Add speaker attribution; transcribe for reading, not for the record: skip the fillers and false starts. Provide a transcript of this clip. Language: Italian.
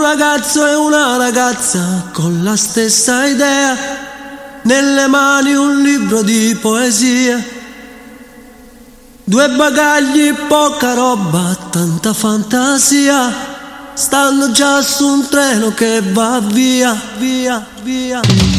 Speaker 1: ragazzo e una ragazza con la stessa idea, nelle mani un libro di poesia, due bagagli, poca roba, tanta fantasia, stanno già su un treno che va via, via, via.